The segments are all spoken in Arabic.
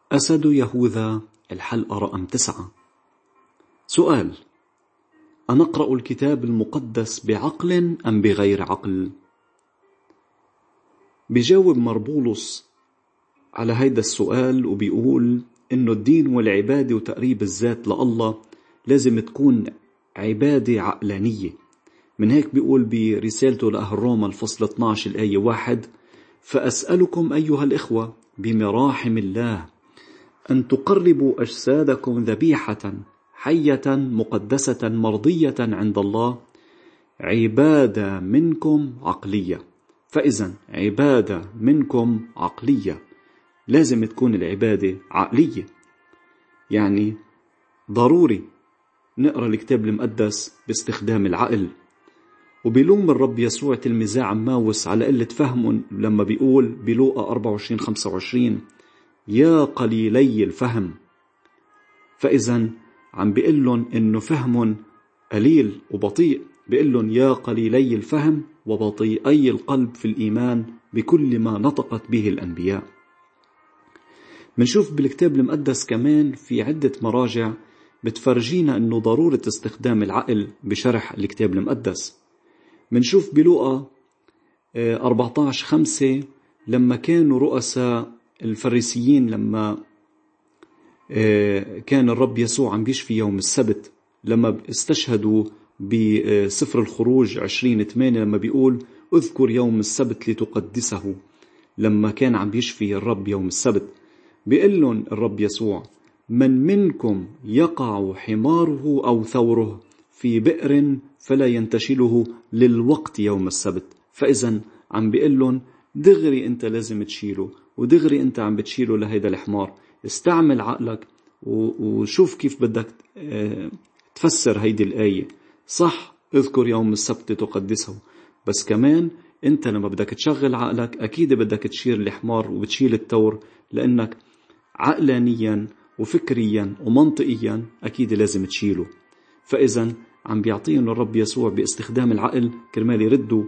أسد يهوذا الحلقة رقم 9. سؤال: أنقرأ الكتاب المقدس بعقل أم بغير عقل؟ بيجاوب مربولس على هيدا السؤال وبيقول إنه الدين والعبادة وتقريب الذات لله لازم تكون عبادة عقلانية. من هيك بيقول برسالته لأهل روما الفصل 12 الآية 1: فأسألكم أيها الإخوة بمراحم الله أن تقربوا أجسادكم ذبيحة حية مقدسة مرضية عند الله، عبادة منكم عقلية. فإذا عبادة منكم عقلية، لازم تكون العبادة عقلية، يعني ضروري نقرأ الكتاب المقدس باستخدام العقل. وبيلوم الرب يسوع تلميذه عماوس على قلة فهمهم لما بيقول بلوقا 24-25: يا قليلي الفهم. فإذا عم بيقلن إنه فهمهم قليل وبطيء، بيقلن يا قليلي الفهم وبطيئي القلب في الإيمان بكل ما نطقت به الأنبياء. منشوف بالكتاب المقدس كمان في عدة مراجع بتفرجينا إنه ضرورة استخدام العقل بشرح الكتاب المقدس. منشوف بلوقا 14:5 لما كانوا رؤساء الفريسيين، لما كان الرب يسوع عم بيشفي يوم السبت، لما استشهدوا بسفر الخروج 20:8 لما بيقول اذكر يوم السبت لتقدسه، لما كان عم بيشفي الرب يوم السبت بيقول لهم الرب يسوع: من منكم يقع حماره أو ثوره في بئر فلا ينتشله للوقت يوم السبت. فإذا عم بيقول لهم دغري انت لازم تشيله، ودغري انت عم بتشيله لهيدا الحمار. استعمل عقلك وشوف كيف بدك تفسر هيدي الآية. صح، اذكر يوم السبت تقدسه، بس كمان انت لما بدك تشغل عقلك اكيد بدك تشيل الحمار وبتشيل الثور، لانك عقلانيا وفكريا ومنطقيا اكيد لازم تشيله. فاذا عم بيعطينا الرب يسوع باستخدام العقل كرمال يردوا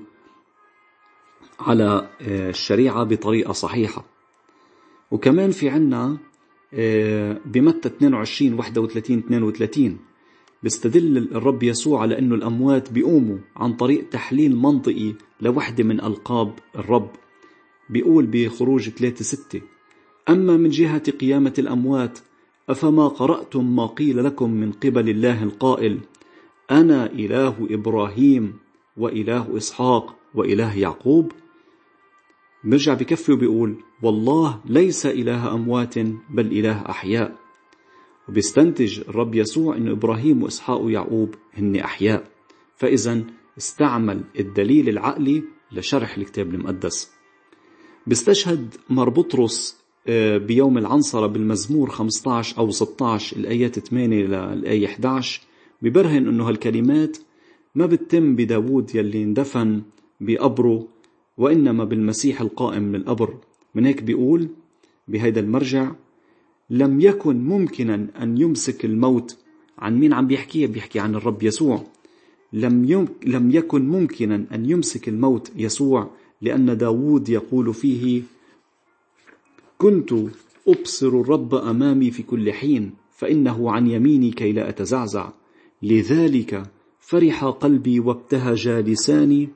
على الشريعة بطريقة صحيحة. وكمان في عنا بمتى 22:31-32 بيستدل الرب يسوع على أنه الأموات بيقوموا عن طريق تحليل منطقي لوحدة من ألقاب الرب. بيقول بخروج 3:6: أما من جهة قيامة الأموات أفما قرأتم ما قيل لكم من قبل الله القائل: أنا إله إبراهيم وإله إسحاق وإله يعقوب؟ برجع بكفي وبيقول: والله ليس إله أموات بل إله أحياء. وبيستنتج الرب يسوع أن إبراهيم وإسحاق ويعقوب هن أحياء. فإذا استعمل الدليل العقلي لشرح الكتاب المقدس. بيستشهد مربطرس بيوم العنصرة بالمزمور 15 أو 16 الآيات 8 للآية 11، ببرهن أنه هالكلمات ما بتتم بداود يلي اندفن بقبره، وإنما بالمسيح القائم من القبر. من هيك بيقول بهيدا المرجع: لم يكن ممكنا أن يمسك الموت. عن مين عم بيحكي؟ بيحكي عن الرب يسوع. لم يكن ممكنا أن يمسك الموت يسوع، لأن داود يقول فيه: كنت أبصر الرب أمامي في كل حين، فإنه عن يميني كي لا أتزعزع. لذلك فرح قلبي وابتهج لساني،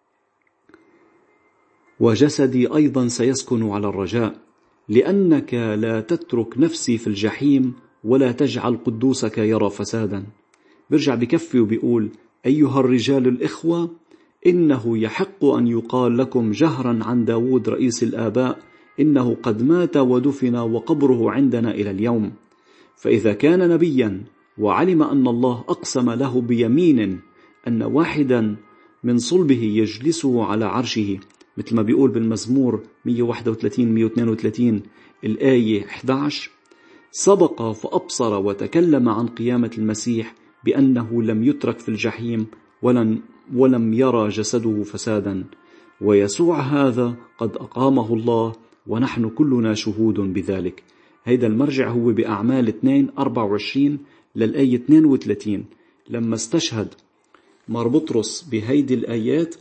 وجسدي أيضا سيسكن على الرجاء، لأنك لا تترك نفسي في الجحيم ولا تجعل قدوسك يرى فسادا. برجع بكفي وبيقول: أيها الرجال الإخوة، إنه يحق أن يقال لكم جهرا عن داود رئيس الآباء: إنه قد مات ودفن وقبره عندنا إلى اليوم. فإذا كان نبيا وعلم أن الله أقسم له بيمين أن واحدا من صلبه يجلسه على عرشه، مثل ما بيقول بالمزمور 131-132 الآية 11: سبق فأبصر وتكلم عن قيامة المسيح بأنه لم يترك في الجحيم ولم يرى جسده فسادا، ويسوع هذا قد أقامه الله ونحن كلنا شهود بذلك. هيدا المرجع هو بأعمال 2:24 للآية 32. لما استشهد مربطرس بهيدي الآيات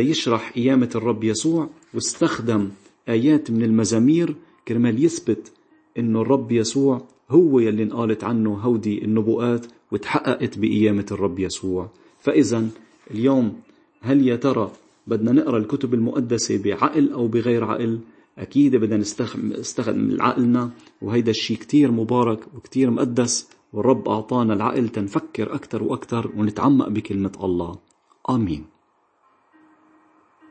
ليشرح قيامة الرب يسوع، واستخدم آيات من المزامير كرمال يثبت إنه الرب يسوع هو يلي انقالت عنه هودي النبوءات وتحققت بقيامة الرب يسوع. فإذا اليوم هل يا ترى بدنا نقرأ الكتب المقدسة بعقل أو بغير عقل؟ أكيد بدنا نستخدم عقلنا، وهيدا الشيء كتير مبارك وكتير مقدس، والرب أعطانا العقل تنفكر أكتر وأكتر ونتعمق بكلمة الله. آمين.